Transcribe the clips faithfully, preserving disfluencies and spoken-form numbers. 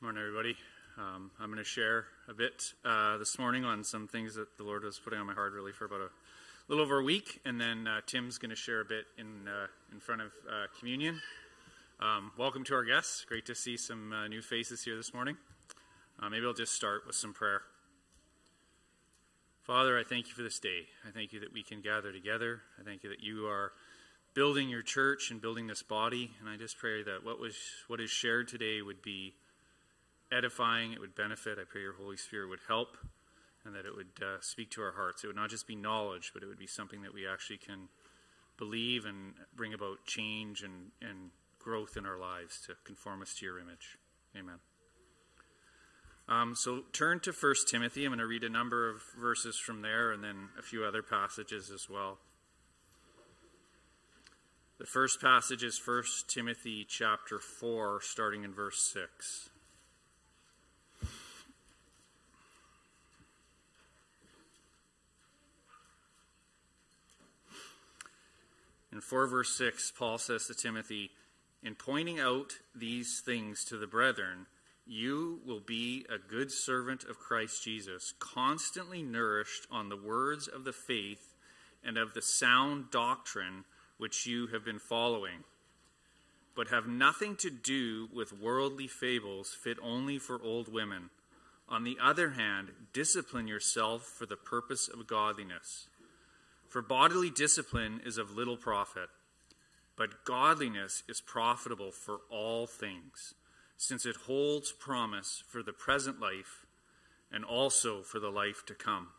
Morning, everybody. Um, I'm going to share a bit uh, this morning on some things that the Lord was putting on my heart really for about a little over a week, and then uh, Tim's going to share a bit in uh, in front of uh, communion. Um, welcome to our guests. Great to see some uh, new faces here this morning. Uh, maybe I'll just start with some prayer. Father, I thank you for this day. I thank you that we can gather together. I thank you that you are building your church and building this body, and I just pray that what was what is shared today would be edifying, it would benefit. I pray your Holy Spirit would help, and that it would uh, speak to our hearts. It would not just be knowledge, but it would be something that we actually can believe and bring about change and, and growth in our lives to conform us to your image. Amen. Um, so turn to First Timothy. I'm going to read a number of verses from there and then a few other passages as well. The first passage is First Timothy chapter four, starting in verse six. In four verse six, Paul says to Timothy, "In pointing out these things to the brethren, you will be a good servant of Christ Jesus, constantly nourished on the words of the faith and of the sound doctrine which you have been following. But have nothing to do with worldly fables fit only for old women. On the other hand, discipline yourself for the purpose of godliness. For bodily discipline is of little profit, but godliness is profitable for all things, since it holds promise for the present life and also for the life to come."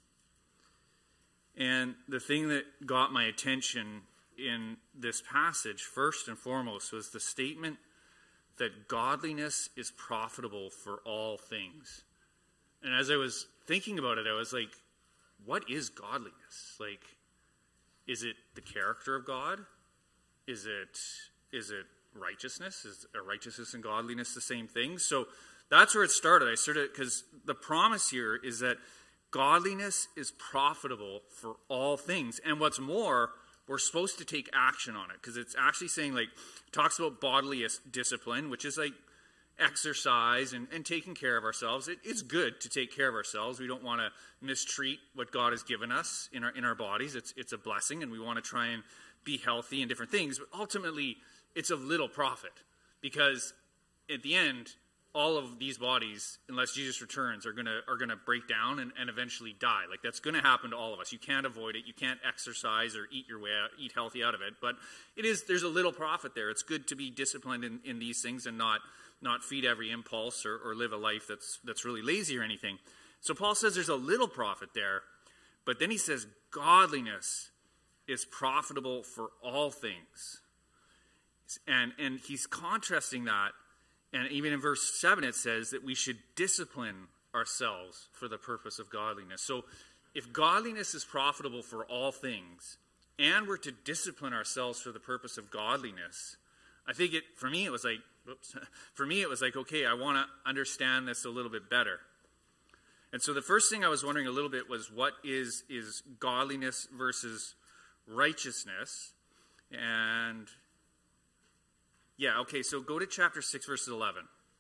And the thing that got my attention in this passage, first and foremost, was the statement that godliness is profitable for all things. And as I was thinking about it, I was like, what is godliness? Like, is it the character of God? Is it is it righteousness? Is are righteousness and godliness the same thing? So that's where it started. I started because the promise here is that godliness is profitable for all things. And what's more, we're supposed to take action on it, because it's actually saying, like, talks about bodily discipline, which is like exercise and, and taking care of ourselves. It, it's good to take care of ourselves. We don't want to mistreat what God has given us in our in our bodies. It's it's a blessing, and we want to try and be healthy and different things. But ultimately, it's of little profit, because at the end, all of these bodies, unless Jesus returns, are gonna are gonna break down and, and eventually die. Like, that's gonna happen to all of us. You can't avoid it. You can't exercise or eat your way out, eat healthy out of it. But it is there's a little profit there. It's good to be disciplined in, in these things and not not feed every impulse or, or live a life that's that's really lazy or anything. So Paul says there's a little profit there, but then he says godliness is profitable for all things. And and he's contrasting that. And even in verse seven, it says that we should discipline ourselves for the purpose of godliness. So if godliness is profitable for all things, and we're to discipline ourselves for the purpose of godliness, I think it, for me, it was like, oops, for me, it was like, okay, I want to understand this a little bit better. And so the first thing I was wondering a little bit was, what is, is godliness versus righteousness? And yeah, okay, so go to chapter six, verses eleven.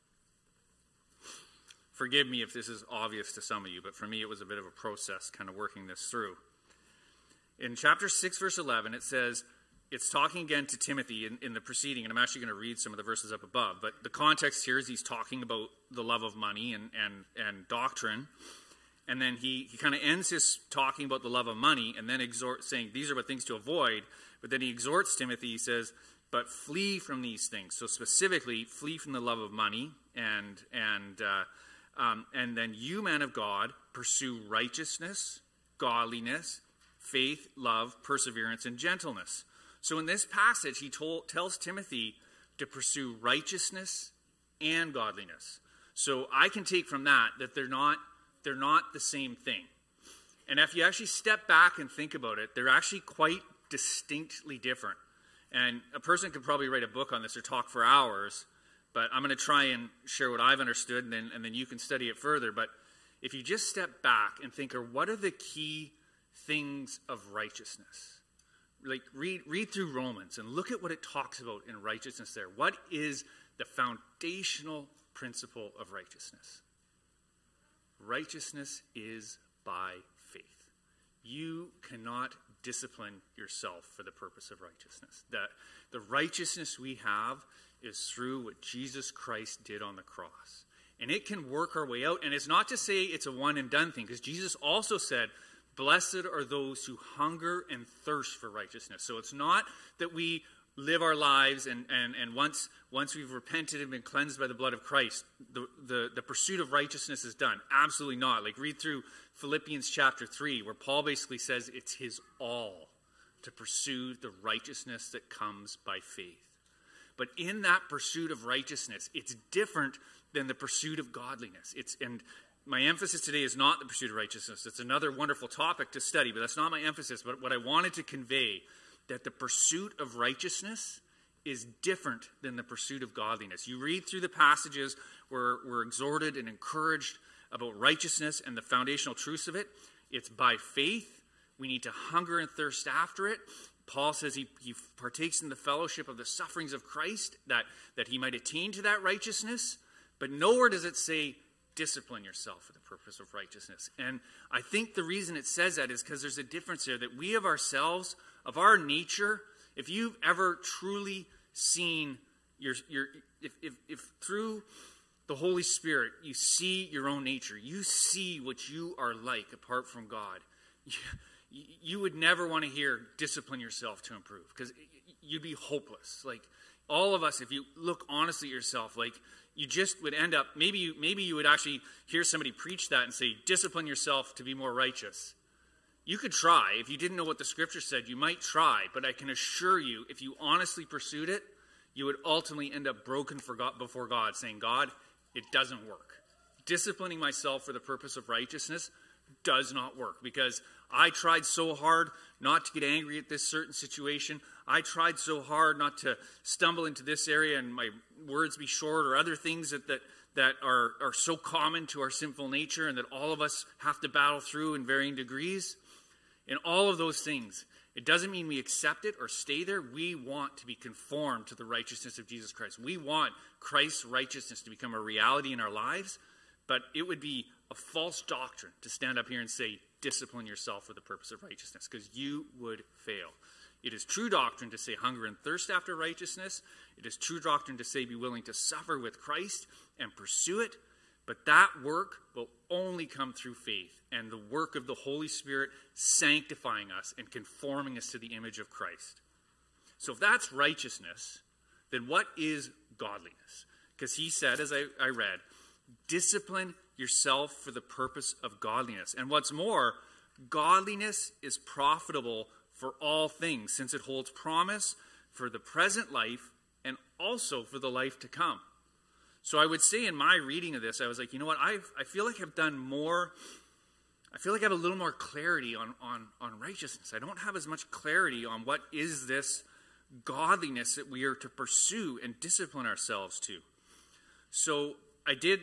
Forgive me if this is obvious to some of you, but for me it was a bit of a process kind of working this through. In chapter six, verse eleven, it says, it's talking again to Timothy in, in the preceding, and I'm actually going to read some of the verses up above, but the context here is he's talking about the love of money and, and, and doctrine, and then he, he kind of ends his talking about the love of money, and then exhort, saying these are what things to avoid, but then he exhorts Timothy, he says, but flee from these things. So specifically, flee from the love of money, and and uh, um, and then you, man of God, pursue righteousness, godliness, faith, love, perseverance, and gentleness. So in this passage, he told, tells Timothy to pursue righteousness and godliness. So I can take from that that they're not they're not the same thing. And if you actually step back and think about it, they're actually quite distinctly different. And a person could probably write a book on this or talk for hours, but I'm going to try and share what I've understood, and then, and then you can study it further. But if you just step back and think, or what are the key things of righteousness? Like, read read through Romans and look at what it talks about in righteousness there. What is the foundational principle of righteousness. Righteousness is by faith. You cannot discipline yourself for the purpose of righteousness. That the righteousness we have is through what Jesus Christ did on the cross. And it can work our way out. And it's not to say it's a one and done thing, because Jesus also said, blessed are those who hunger and thirst for righteousness. So it's not that we live our lives and, and, and once once we've repented and been cleansed by the blood of Christ, the, the, the pursuit of righteousness is done. Absolutely not. Like, read through Philippians chapter three, where Paul basically says it's his all to pursue the righteousness that comes by faith. But in that pursuit of righteousness, it's different than the pursuit of godliness. It's and my emphasis today is not the pursuit of righteousness. It's another wonderful topic to study, but that's not my emphasis. But what I wanted to convey, that the pursuit of righteousness is different than the pursuit of godliness. You read through the passages where we're exhorted and encouraged about righteousness and the foundational truths of it. It's by faith. We need to hunger and thirst after it. Paul says he, he partakes in the fellowship of the sufferings of Christ, that, that he might attain to that righteousness. But nowhere does it say, discipline yourself for the purpose of righteousness. And I think the reason it says that is because there's a difference there, that we of ourselves, of our nature, if you've ever truly seen your, your if, if, if through the Holy Spirit you see your own nature, you see what you are like apart from God, you, you would never want to hear discipline yourself to improve, because you'd be hopeless. Like, all of us, if you look honestly at yourself, like, you just would end up, maybe you, maybe you would actually hear somebody preach that and say, discipline yourself to be more righteous. You could try. If you didn't know what the scripture said, you might try. But I can assure you, if you honestly pursued it, you would ultimately end up broken for God, before God, saying, God, it doesn't work. Disciplining myself for the purpose of righteousness does not work, because I tried so hard not to get angry at this certain situation. I tried so hard not to stumble into this area and my words be short, or other things that, that, that are, are so common to our sinful nature and that all of us have to battle through in varying degrees. In all of those things, it doesn't mean we accept it or stay there. We want to be conformed to the righteousness of Jesus Christ. We want Christ's righteousness to become a reality in our lives, but it would be a false doctrine to stand up here and say, discipline yourself for the purpose of righteousness, because you would fail. It is true doctrine to say hunger and thirst after righteousness. It is true doctrine to say be willing to suffer with Christ and pursue it. But that work will only come through faith and the work of the Holy Spirit sanctifying us and conforming us to the image of Christ. So if that's righteousness, then what is godliness? Because he said, as I, I read, discipline yourself for the purpose of godliness. And what's more, godliness is profitable for all things, since it holds promise for the present life and also for the life to come. So I would say in my reading of this, I was like, you know what, I've, I feel like I've done more, I feel like I have a little more clarity on, on, on righteousness. I don't have as much clarity on what is this godliness that we are to pursue and discipline ourselves to. So I did,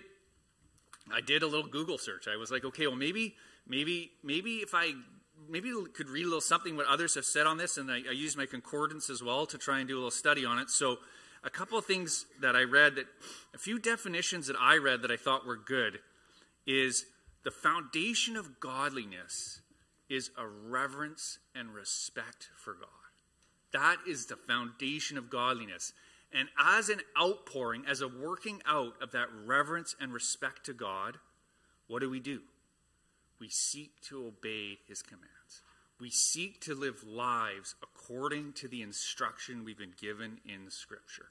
I did a little Google search. I was like, okay, well maybe, maybe, maybe if I, maybe could read a little something what others have said on this, and I, I used my concordance as well to try and do a little study on it. So a couple of things that I read, that a few definitions that I read that I thought were good, is the foundation of godliness is a reverence and respect for God. That is the foundation of godliness. And as an outpouring, as a working out of that reverence and respect to God, what do we do? We seek to obey his commands. We seek to live lives according to the instruction we've been given in Scripture.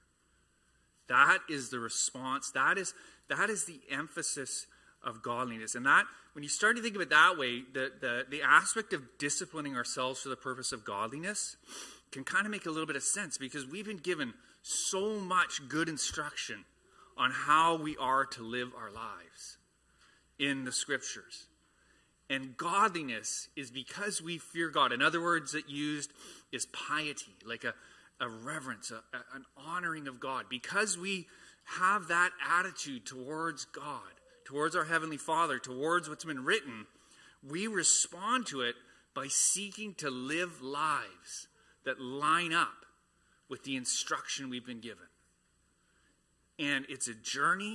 That is the response. That is, that is the emphasis of godliness. And that, when you start to think of it that way, the, the, the aspect of disciplining ourselves for the purpose of godliness can kind of make a little bit of sense, because we've been given so much good instruction on how we are to live our lives in the Scriptures. And godliness is because we fear God. In other words, that used is piety, like a, a reverence, a, a, an honoring of God. Because we have that attitude towards God, towards our Heavenly Father, towards what's been written, we respond to it by seeking to live lives that line up with the instruction we've been given. And it's a journey.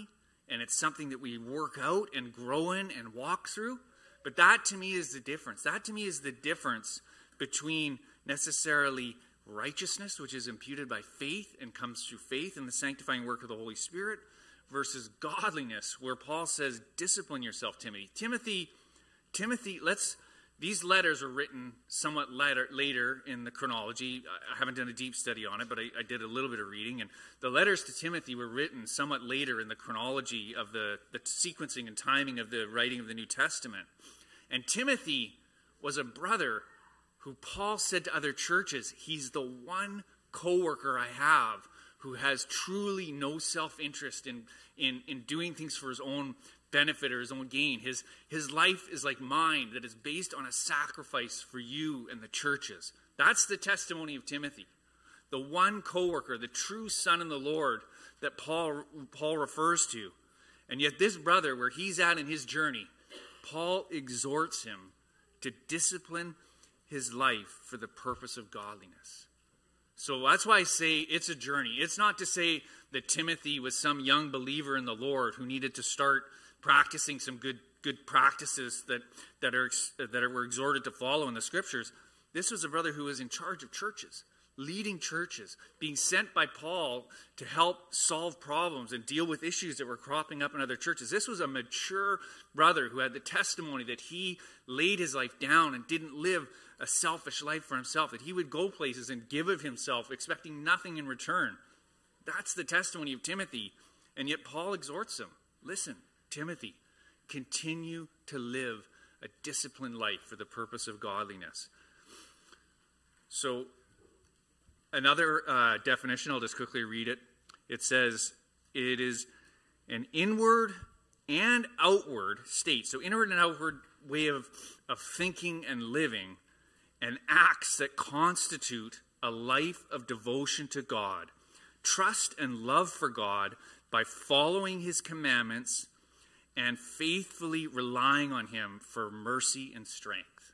and it's something that we work out and grow in and walk through. But that to me is the difference. That to me is the difference between necessarily righteousness, which is imputed by faith and comes through faith in the sanctifying work of the Holy Spirit, versus godliness, where Paul says, discipline yourself, Timothy. Timothy, Timothy, let's, these letters are written somewhat later, later in the chronology. I haven't done a deep study on it, but I, I did a little bit of reading. And the letters to Timothy were written somewhat later in the chronology of the, the sequencing and timing of the writing of the New Testament. And Timothy was a brother who Paul said to other churches, he's the one co-worker I have who has truly no self-interest in, in, in doing things for his own benefit or his own gain. His, his life is like mine, that is based on a sacrifice for you and the churches. That's the testimony of Timothy. The one co-worker, the true son in the Lord that Paul, Paul refers to. And yet this brother, where he's at in his journey, Paul exhorts him to discipline his life for the purpose of godliness. So that's why I say it's a journey. It's not to say that Timothy was some young believer in the Lord who needed to start practicing some good good practices that, that, are, that are, were exhorted to follow in the Scriptures. This was a brother who was in charge of churches, leading churches, being sent by Paul to help solve problems and deal with issues that were cropping up in other churches. This was a mature brother who had the testimony that he laid his life down and didn't live a selfish life for himself, that he would go places and give of himself, expecting nothing in return. That's the testimony of Timothy. And yet Paul exhorts him, listen, Timothy, continue to live a disciplined life for the purpose of godliness. So another uh, definition, I'll just quickly read it. It says, it is an inward and outward state. So inward and outward way of, of thinking and living, and acts that constitute a life of devotion to God, trust and love for God by following his commandments and faithfully relying on him for mercy and strength.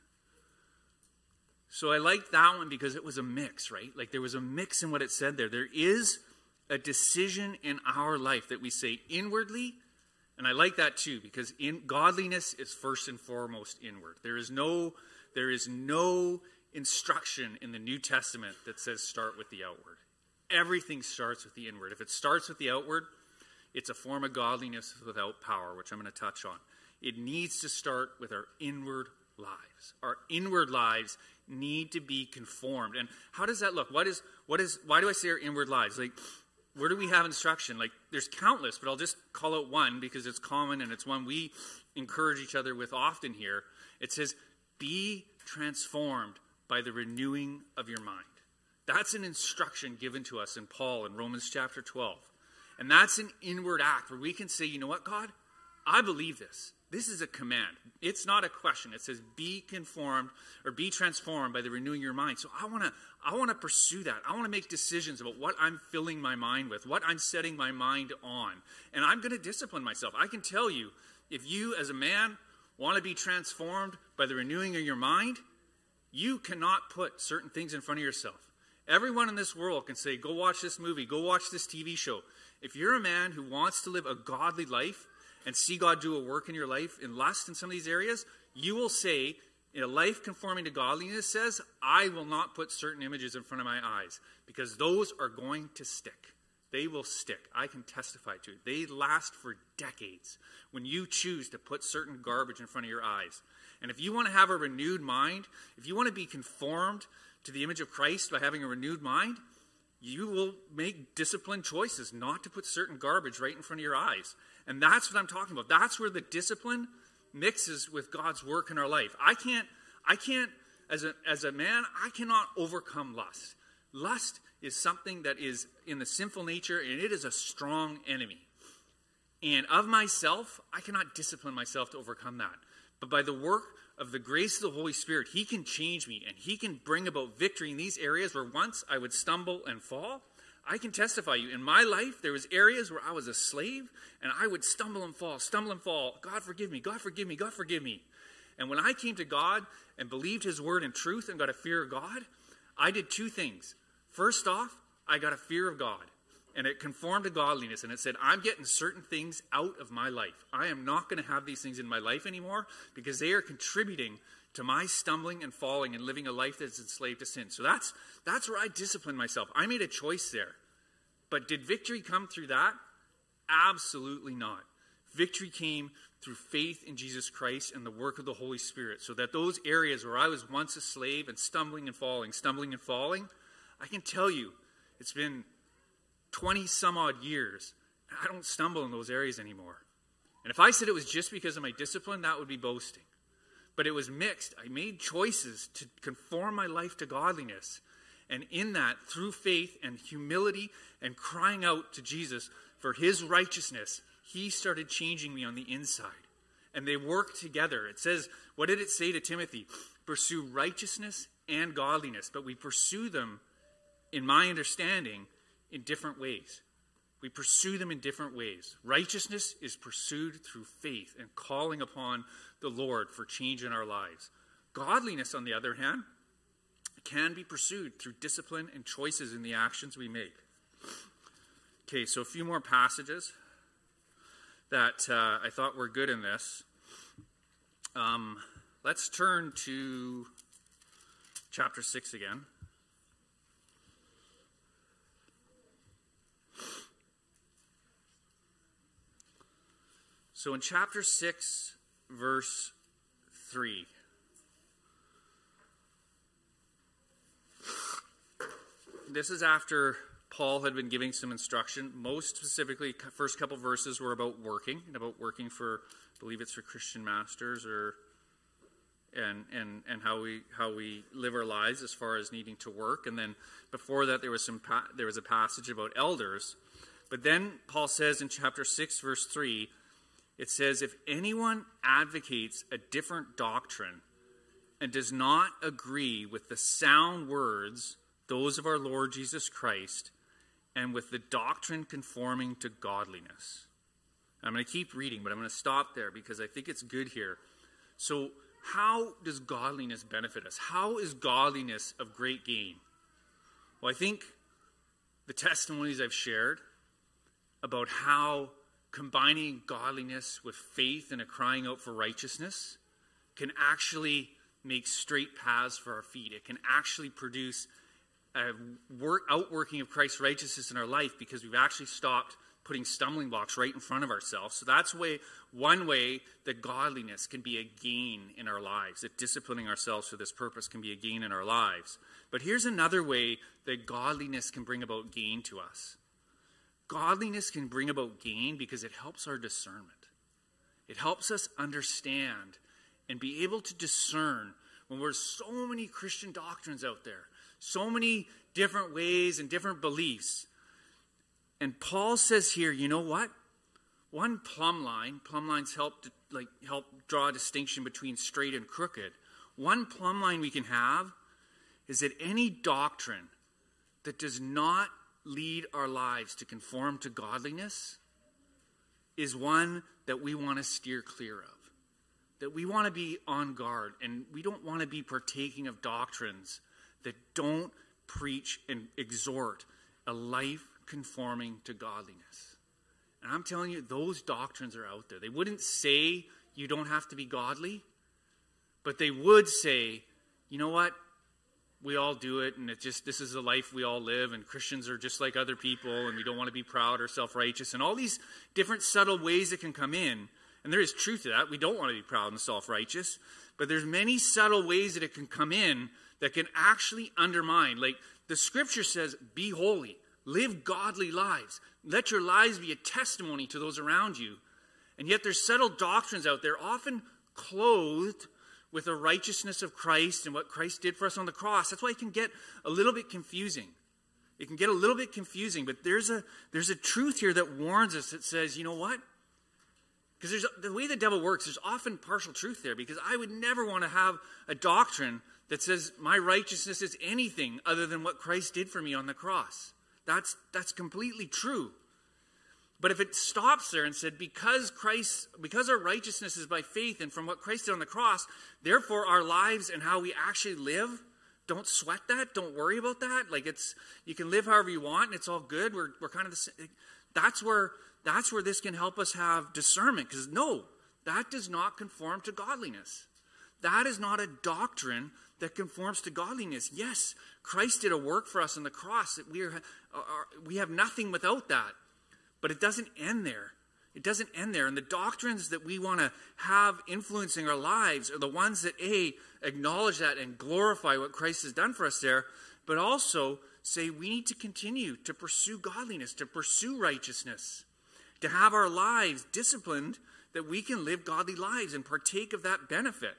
So I like that one because it was a mix, right? Like there was a mix in what it said there. There is a decision in our life that we say inwardly, and I like that too because in godliness is first and foremost inward. There is no There is no instruction in the New Testament that says start with the outward. Everything starts with the inward. If it starts with the outward, it's a form of godliness without power, which I'm going to touch on. It needs to start with our inward lives. Our inward lives need to be conformed. And how does that look? What is, what is, why do I say our inward lives? Like, where do we have instruction? Like, there's countless, but I'll just call out one because it's common and it's one we encourage each other with often here. It says, be transformed by the renewing of your mind. That's an instruction given to us in Paul in Romans chapter twelve. And that's an inward act where we can say, you know what, God? I believe this. This is a command. It's not a question. It says be conformed or be transformed by the renewing of your mind. So I want to I want to pursue that. I want to make decisions about what I'm filling my mind with, what I'm setting my mind on. And I'm going to discipline myself. I can tell you, if you as a man want to be transformed by the renewing of your mind, you cannot put certain things in front of yourself. Everyone in this world can say, go watch this movie, go watch this T V show. If you're a man who wants to live a godly life and see God do a work in your life in lust in some of these areas, you will say, in a life conforming to godliness says, I will not put certain images in front of my eyes because those are going to stick. They will stick. I can testify to it. They last for decades when you choose to put certain garbage in front of your eyes. And if you want to have a renewed mind, if you want to be conformed to the image of Christ by having a renewed mind, you will make disciplined choices not to put certain garbage right in front of your eyes. And that's what I'm talking about. That's where the discipline mixes with God's work in our life. I can't, I can't, as a, as a man, I cannot overcome lust. Lust is something that is in the sinful nature, and it is a strong enemy. And of myself, I cannot discipline myself to overcome that. But by the work of the grace of the Holy Spirit, he can change me, and he can bring about victory in these areas where once I would stumble and fall. I can testify you, in my life, there was areas where I was a slave, and I would stumble and fall, stumble and fall. God forgive me, God forgive me, God forgive me. And when I came to God and believed his word in truth and got a fear of God, I did two things. First off, I got a fear of God. And it conformed to godliness. And it said, I'm getting certain things out of my life. I am not going to have these things in my life anymore because they are contributing to my stumbling and falling and living a life that's enslaved to sin. So that's, that's where I disciplined myself. I made a choice there. But did victory come through that? Absolutely not. Victory came through faith in Jesus Christ and the work of the Holy Spirit. So that those areas where I was once a slave and stumbling and falling, stumbling and falling, I can tell you, it's been twenty some odd years, I don't stumble in those areas anymore. And if I said it was just because of my discipline, that would be boasting. But it was mixed. I made choices to conform my life to godliness. And in that, through faith and humility and crying out to Jesus for his righteousness, he started changing me on the inside. And they worked together. It says, what did it say to Timothy? Pursue righteousness and godliness. But we pursue them, in my understanding, in different ways. We pursue them in different ways. Righteousness is pursued through faith and calling upon the Lord for change in our lives. Godliness, on the other hand, can be pursued through discipline and choices in the actions we make. Okay, so a few more passages that uh, I thought were good in this. Um, let's turn to chapter six again. So in chapter six, verse three, this is after Paul had been giving some instruction. Most specifically, first couple verses were about working, and about working for, I believe it's for Christian masters, or and and and how we how we live our lives as far as needing to work. And then before that, there was some pa- there was a passage about elders. But then Paul says in chapter six, verse three. It says, if anyone advocates a different doctrine and does not agree with the sound words, those of our Lord Jesus Christ, and with the doctrine conforming to godliness. I'm going to keep reading, but I'm going to stop there because I think it's good here. So how does godliness benefit us? How is godliness of great gain? Well, I think the testimonies I've shared about how combining godliness with faith and a crying out for righteousness can actually make straight paths for our feet. It can actually produce a work, outworking of Christ's righteousness in our life because we've actually stopped putting stumbling blocks right in front of ourselves. So that's way, one way that godliness can be a gain in our lives, that disciplining ourselves for this purpose can be a gain in our lives. But here's another way that godliness can bring about gain to us. Godliness can bring about gain because it helps our discernment. It helps us understand and be able to discern when there's so many Christian doctrines out there, so many different ways and different beliefs. And Paul says here, you know what? One plumb line, plumb lines help to, like help draw a distinction between straight and crooked. One plumb line we can have is that any doctrine that does not lead our lives to conform to godliness is one that we want to steer clear of. That we want to be on guard, and we don't want to be partaking of doctrines that don't preach and exhort a life conforming to godliness. And I'm telling you, those doctrines are out there. They wouldn't say you don't have to be godly, but they would say, you know what? We all do it, and it just this is the life we all live, and Christians are just like other people, and we don't want to be proud or self-righteous, and all these different subtle ways that can come in. And there is truth to that. We don't want to be proud and self-righteous, but there's many subtle ways that it can come in that can actually undermine. Like the scripture says, be holy, live godly lives. Let your lives be a testimony to those around you. And yet there's subtle doctrines out there, often clothed with the righteousness of Christ and what Christ did for us on the cross. That's why it can get a little bit confusing. It can get a little bit confusing, but there's a there's a truth here that warns us that says, you know what? Because there's the way the devil works, there's often partial truth there, because I would never want to have a doctrine that says my righteousness is anything other than what Christ did for me on the cross. That's that's completely true. But if it stops there and said, because Christ, because our righteousness is by faith and from what Christ did on the cross, therefore our lives and how we actually live don't sweat that. Don't worry about that. Like it's, you can live however you want and it's all good. We're, we're kind of the same. That's where, that's where this can help us have discernment. Because no, that does not conform to godliness. That is not a doctrine that conforms to godliness. Yes, Christ did a work for us on the cross. That we are, are, we have nothing without that. But it doesn't end there. It doesn't end there. And the doctrines that we want to have influencing our lives are the ones that, A, acknowledge that and glorify what Christ has done for us there, but also say we need to continue to pursue godliness, to pursue righteousness, to have our lives disciplined that we can live godly lives and partake of that benefit.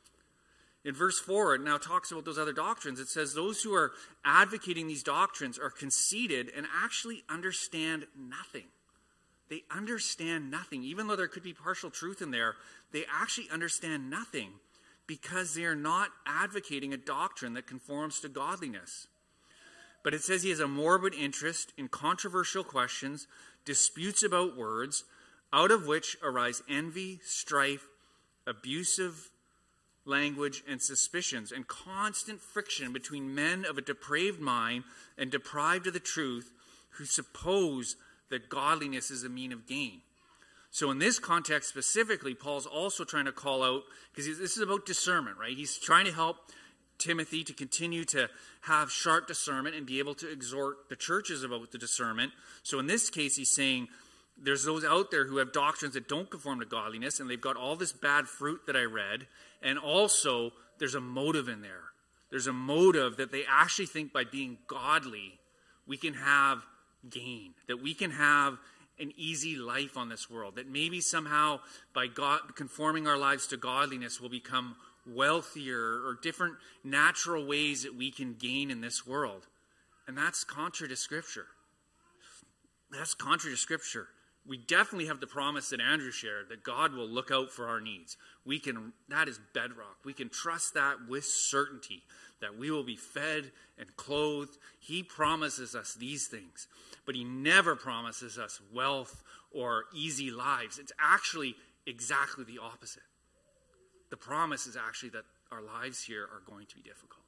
In verse four, it now talks about those other doctrines. It says those who are advocating these doctrines are conceited and actually understand nothing. They understand nothing. Even though there could be partial truth in there, they actually understand nothing because they are not advocating a doctrine that conforms to godliness. But it says he has a morbid interest in controversial questions, disputes about words, out of which arise envy, strife, abusive language, and suspicions, and constant friction between men of a depraved mind and deprived of the truth who suppose that godliness is a mean of gain. So in this context specifically, Paul's also trying to call out, because this is about discernment, right? He's trying to help Timothy to continue to have sharp discernment and be able to exhort the churches about the discernment. So in this case, he's saying there's those out there who have doctrines that don't conform to godliness, and they've got all this bad fruit that I read, and also there's a motive in there. There's a motive that they actually think by being godly, we can have gain, that we can have an easy life on this world, that maybe somehow by God conforming our lives to godliness we'll become wealthier, or different natural ways that we can gain in this world. And that's contrary to Scripture. That's contrary to Scripture. We definitely have the promise that Andrew shared, that God will look out for our needs. We can, that is bedrock. We can trust that with certainty, that we will be fed and clothed. He promises us these things, but he never promises us wealth or easy lives. It's actually exactly the opposite. The promise is actually that our lives here are going to be difficult.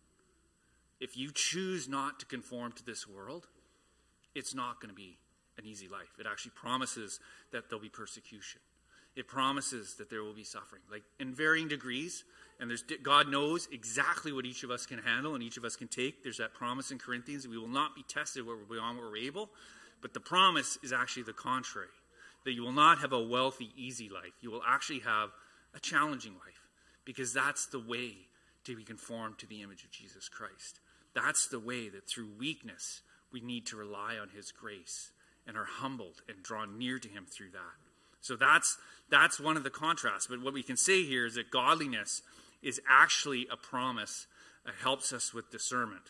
If you choose not to conform to this world, it's not going to be an easy life. It actually promises that there'll be persecution. It promises that there will be suffering, like in varying degrees. And there's God knows exactly what each of us can handle and each of us can take. There's that promise in Corinthians that we will not be tested where we're beyond what we're able. But the promise is actually the contrary, that you will not have a wealthy, easy life. You will actually have a challenging life, because that's the way to be conformed to the image of Jesus Christ. That's the way that through weakness we need to rely on his grace and are humbled and drawn near to him through that. So that's that's one of the contrasts. But what we can say here is that godliness is actually a promise that helps us with discernment.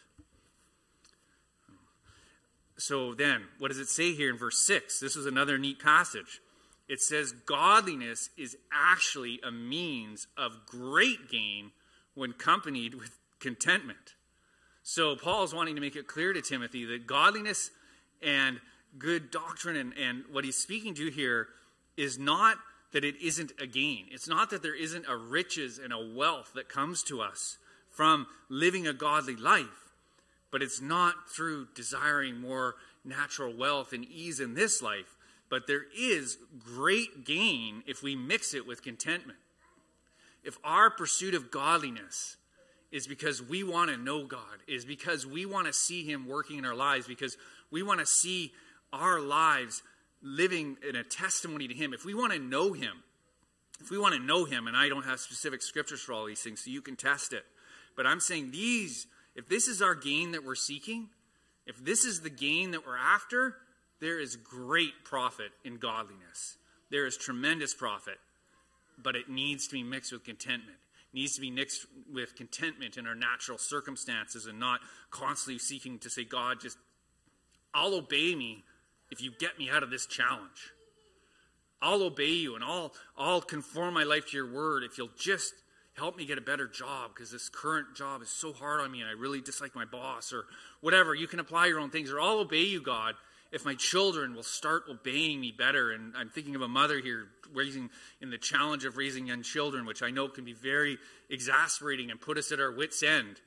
So then, what does it say here in verse six? This is another neat passage. It says, godliness is actually a means of great gain when accompanied with contentment. So Paul is wanting to make it clear to Timothy that godliness and good doctrine, and, and what he's speaking to here is not that it isn't a gain. It's not that there isn't a riches and a wealth that comes to us from living a godly life, but it's not through desiring more natural wealth and ease in this life. But there is great gain if we mix it with contentment. If our pursuit of godliness is because we want to know God, is because we want to see him working in our lives, because we want to see our lives living in a testimony to him. If we want to know him, if we want to know him, and I don't have specific scriptures for all these things, so you can test it. But I'm saying these, if this is our gain that we're seeking, if this is the gain that we're after, there is great profit in godliness. There is tremendous profit, but it needs to be mixed with contentment. It needs to be mixed with contentment in our natural circumstances and not constantly seeking to say, God, just, I'll obey me if you get me out of this challenge. I'll obey you and I'll, I'll conform my life to your word if you'll just help me get a better job, because this current job is so hard on me and I really dislike my boss, or whatever. You can apply your own things, or I'll obey you, God, if my children will start obeying me better. And I'm thinking of a mother here raising in the challenge of raising young children, which I know can be very exasperating and put us at our wits' end.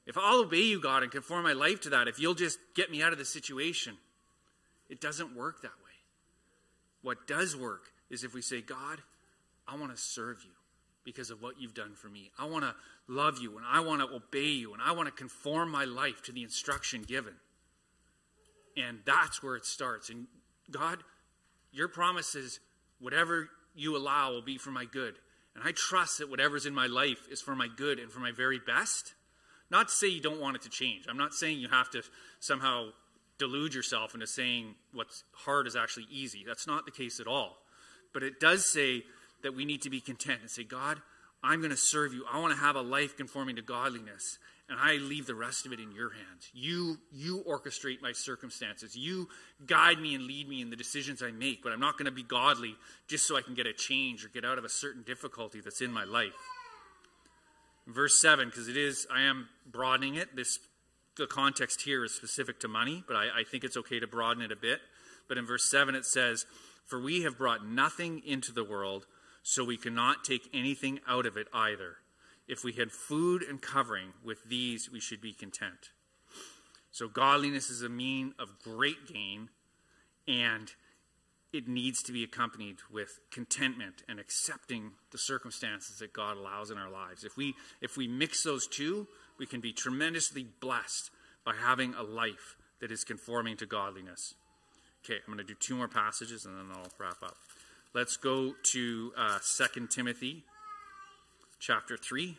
If I'll obey you, God, and conform my life to that, if you'll just get me out of the situation, it doesn't work that way. What does work is if we say, God, I want to serve you because of what you've done for me. I want to love you, and I want to obey you, and I want to conform my life to the instruction given. And that's where it starts. And God, your promise is whatever you allow will be for my good. And I trust that whatever's in my life is for my good and for my very best. Not to say you don't want it to change. I'm not saying you have to somehow delude yourself into saying what's hard is actually easy. That's not the case at all. But it does say that we need to be content and say, God, I'm going to serve you. I want to have a life conforming to godliness. And I leave the rest of it in your hands. You, you orchestrate my circumstances. You guide me and lead me in the decisions I make. But I'm not going to be godly just so I can get a change or get out of a certain difficulty that's in my life. Verse seven, because it is, I am broadening it. This, the context here is specific to money, but I, I think it's okay to broaden it a bit. But in verse seven it says, for we have brought nothing into the world, so we cannot take anything out of it either. If we had food and covering, with these we should be content. So godliness is a mean of great gain, and it needs to be accompanied with contentment and accepting the circumstances that God allows in our lives. If we if we mix those two, we can be tremendously blessed by having a life that is conforming to godliness. Okay, I'm going to do two more passages and then I'll wrap up. Let's go to uh, Second Timothy chapter three.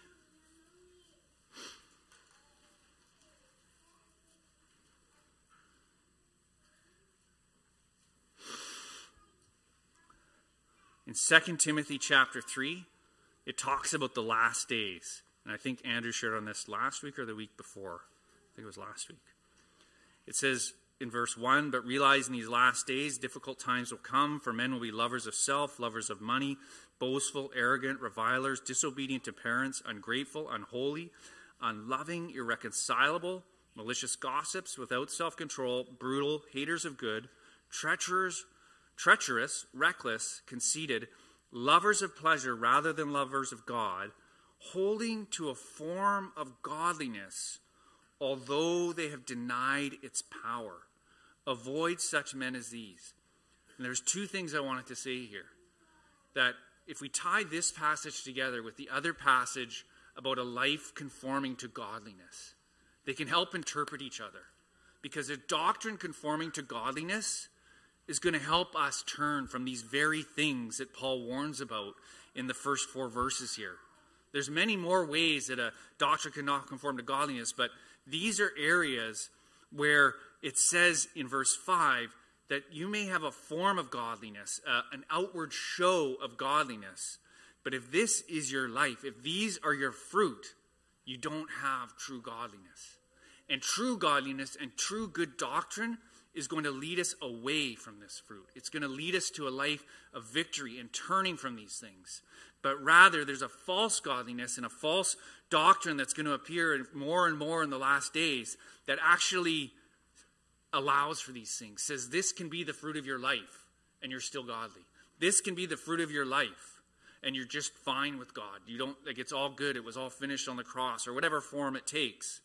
In Second Timothy chapter three, it talks about the last days. And I think Andrew shared on this last week or the week before. I think it was last week. It says in verse one, but realize in these last days difficult times will come, for men will be lovers of self, lovers of money, boastful, arrogant, revilers, disobedient to parents, ungrateful, unholy, unloving, irreconcilable, malicious gossips, without self-control, brutal, haters of good, treacherous, treacherous, reckless, conceited, lovers of pleasure rather than lovers of God, holding to a form of godliness, although they have denied its power. Avoid such men as these. And there's two things I wanted to say here. That if we tie this passage together with the other passage about a life conforming to godliness, they can help interpret each other. Because a doctrine conforming to godliness is going to help us turn from these very things that Paul warns about in the first four verses here. There's many more ways that a doctrine cannot conform to godliness, but these are areas where it says in verse five that you may have a form of godliness, uh, an outward show of godliness, but if this is your life, if these are your fruit, you don't have true godliness. And true godliness and true good doctrine is going to lead us away from this fruit. It's going to lead us to a life of victory and turning from these things. But rather, there's a false godliness and a false doctrine that's going to appear more and more in the last days that actually allows for these things. Says this can be the fruit of your life and you're still godly. This can be the fruit of your life and you're just fine with God. You don't, like, it's all good. It was all finished on the cross, or whatever form it takes.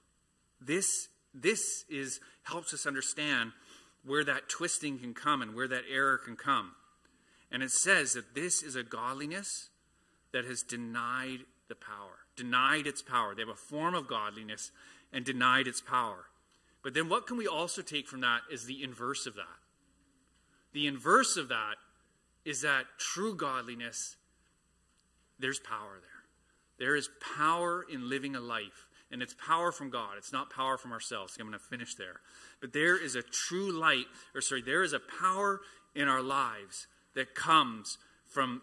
This This is helps us understand where that twisting can come and where that error can come. And it says that this is a godliness that has denied the power, denied its power. They have a form of godliness and denied its power. But then what can we also take from that is the inverse of that. The inverse of that is that true godliness, there's power there. There is power in living a life. And it's power from God. It's not power from ourselves. I'm going to finish there. But there is a true light, or sorry, there is a power in our lives that comes from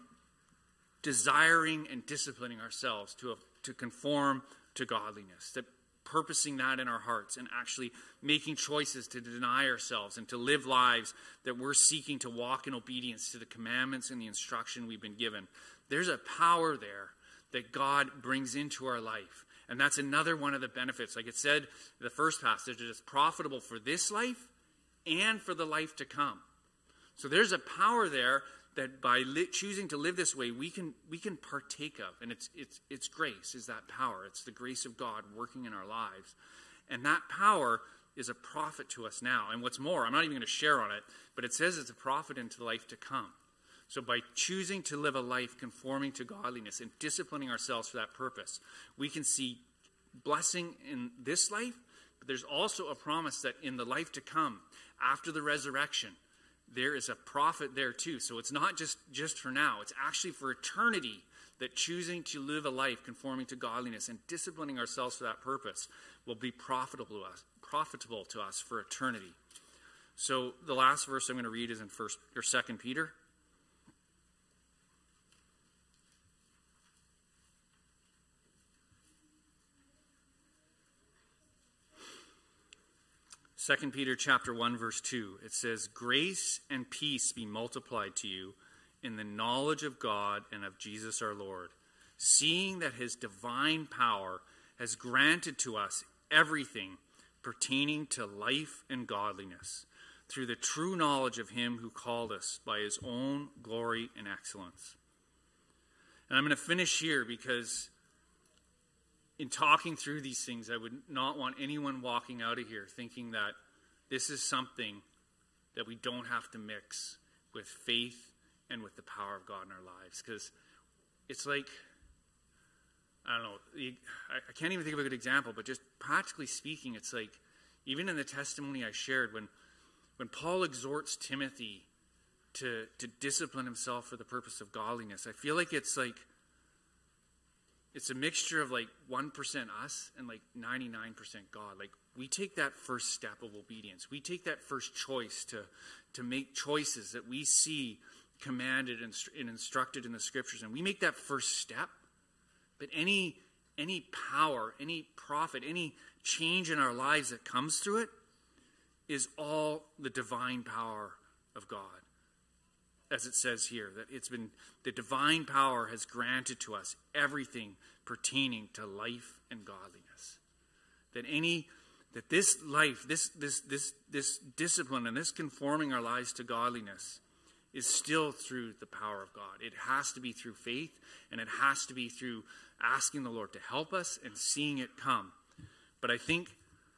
desiring and disciplining ourselves to, a, to conform to godliness. That purposing that in our hearts and actually making choices to deny ourselves and to live lives that we're seeking to walk in obedience to the commandments and the instruction we've been given. There's a power there that God brings into our life. And that's another one of the benefits. Like it said in the first passage, it is profitable for this life and for the life to come. So there's a power there that by li- choosing to live this way, we can we can partake of, and it's it's it's grace, is that power. It's the grace of God working in our lives, and that power is a profit to us now. And what's more, I'm not even going to share on it, but it says it's a profit into the life to come. So by choosing to live a life conforming to godliness and disciplining ourselves for that purpose, we can see blessing in this life, but there's also a promise that in the life to come, after the resurrection, there is a profit there too. So it's not just, just for now. It's actually for eternity, that choosing to live a life conforming to godliness and disciplining ourselves for that purpose will be profitable to us, profitable to us for eternity. So the last verse I'm going to read is in First or Second Peter. Second Peter chapter one, verse two, it says, "Grace and peace be multiplied to you in the knowledge of God and of Jesus our Lord, seeing that his divine power has granted to us everything pertaining to life and godliness, through the true knowledge of him who called us by his own glory and excellence." And I'm going to finish here because in talking through these things, I would not want anyone walking out of here thinking that this is something that we don't have to mix with faith and with the power of God in our lives. Because it's like, I don't know, I can't even think of a good example, but just practically speaking, it's like, even in the testimony I shared, when when Paul exhorts Timothy to, to discipline himself for the purpose of godliness, I feel like it's like, it's a mixture of like one percent us and like ninety-nine percent God. Like we take that first step of obedience. We take that first choice to, to make choices that we see commanded and, and instructed in the scriptures. And we make that first step. But any, any power, any profit, any change in our lives that comes through it is all the divine power of God. As it says here, that it's been, the divine power has granted to us everything pertaining to life and godliness. That any, that this life, this, this, this, this discipline and this conforming our lives to godliness is still through the power of God. It has to be through faith, and it has to be through asking the Lord to help us and seeing it come. But I think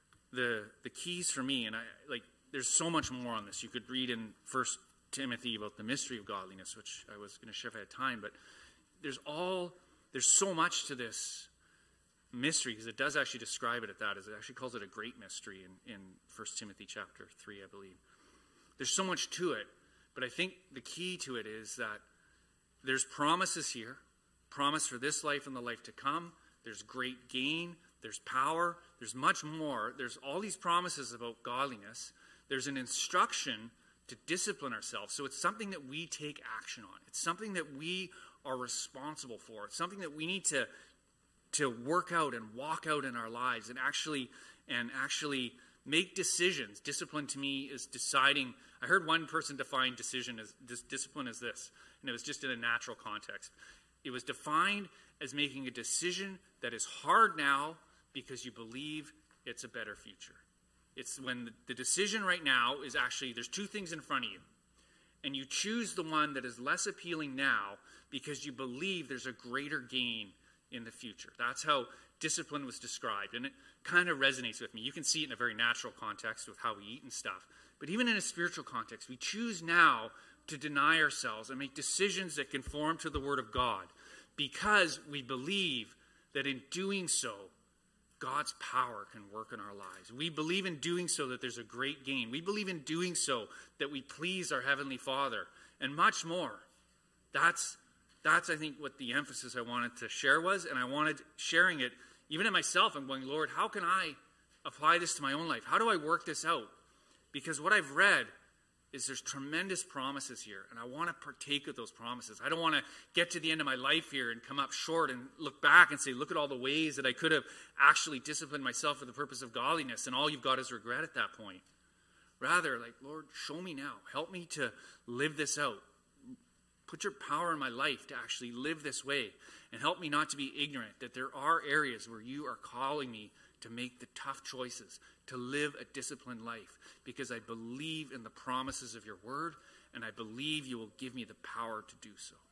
the the keys for me, and I like, there's so much more on this. You could read in First Timothy about the mystery of godliness, which I was going to share if I had time, but there's all, there's so much to this mystery, because it does actually describe it at that, as it actually calls it a great mystery in, in First Timothy chapter three, I believe. There's so much to it, but I think the key to it is that there's promises here, promise for this life and the life to come. There's great gain, there's power, there's much more. There's all these promises about godliness. There's an instruction to discipline ourselves. So it's something that we take action on. It's something that we are responsible for. It's something that we need to, to work out and walk out in our lives and actually and actually make decisions. Discipline to me is deciding. I heard one person define decision as dis, discipline as this, and it was just in a natural context. It was defined as making a decision that is hard now because you believe it's a better future. It's when the, the decision right now is actually, there's two things in front of you, and you choose the one that is less appealing now because you believe there's a greater gain in the future. That's how discipline was described, and it kind of resonates with me. You can see it in a very natural context with how we eat and stuff, but even in a spiritual context, we choose now to deny ourselves and make decisions that conform to the Word of God because we believe that in doing so, God's power can work in our lives. We believe in doing so that there's a great gain. We believe in doing so that we please our Heavenly Father, and much more. That's, that's I think, what the emphasis I wanted to share was, and I wanted sharing it even in myself. I'm going, Lord, how can I apply this to my own life? How do I work this out? Because what I've read is there's tremendous promises here, and I want to partake of those promises. I don't want to get to the end of my life here and come up short and look back and say, look at all the ways that I could have actually disciplined myself for the purpose of godliness, and all you've got is regret at that point. Rather, like, Lord, show me now. Help me to live this out. Put your power in my life to actually live this way, and help me not to be ignorant that there are areas where you are calling me to make the tough choices, to live a disciplined life, because I believe in the promises of your word, and I believe you will give me the power to do so.